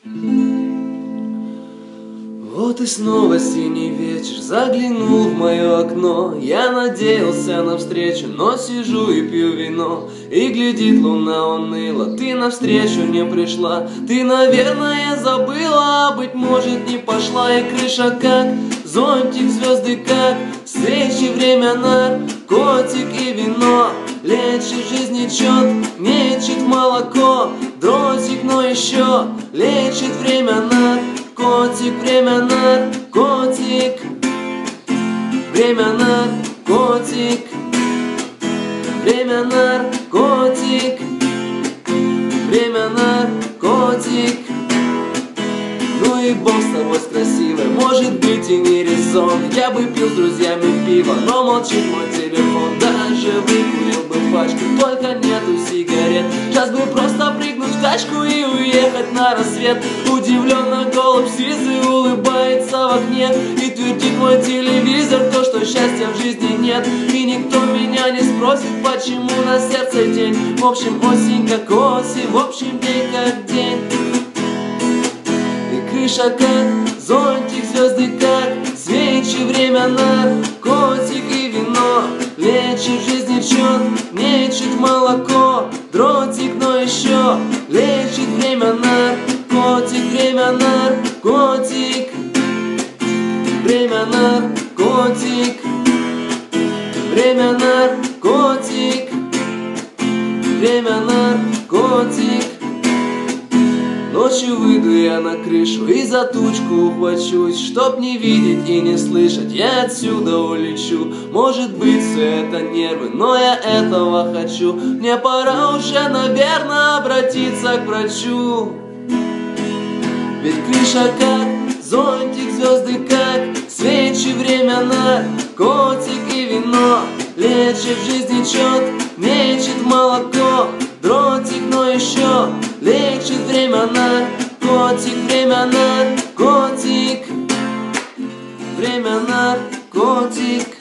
Вот и снова синий вечер заглянул в мое окно. Я надеялся на встречу, но сижу и пью вино. И глядит луна уныло, ты навстречу не пришла. Ты, наверное, забыла, а быть может не пошла. И крыша как зонтик, звезды как свечи, время наркотик и вино. Лечит жизни чет, мечет молоко, дротик, но еще лечит время наркотик, время наркотик, время наркотик, время наркотик, время наркотик. Ну и бог с тобой, с красивой, может быть и не резон. Я бы пил с друзьями пиво, но молчит мой телефон. Даже выкурил бы пачку, только нету сигарет. Сейчас бы просто прыгнуть в тачку и уехать на рассвет. Удивленно голубь сизый улыбается в окне и твердит мой телевизор то, что счастья в жизни нет. И никто меня не спросит, почему на сердце день. В общем, осень как осень, в общем, день как день. Крыша как зонтик, звезды как свечи, время наркотик и вино. Лечит жизни чет, мечет молоко, дротик, но еще лечит время наркотик, время наркотик, время наркотик, время наркотик, время наркотик. Ночью выйду я на крышу и за тучку ухвачусь, чтоб не видеть и не слышать, я отсюда улечу. Может быть, все это нервы, но я этого хочу. Мне пора уже, наверное, обратиться к врачу. Ведь крыша как зонтик, звезды как свечи, время наркотик и вино. Лечит жизни чет, мечет молоко, дротик, но еще лечит время наркотик, время наркотик, время наркотик.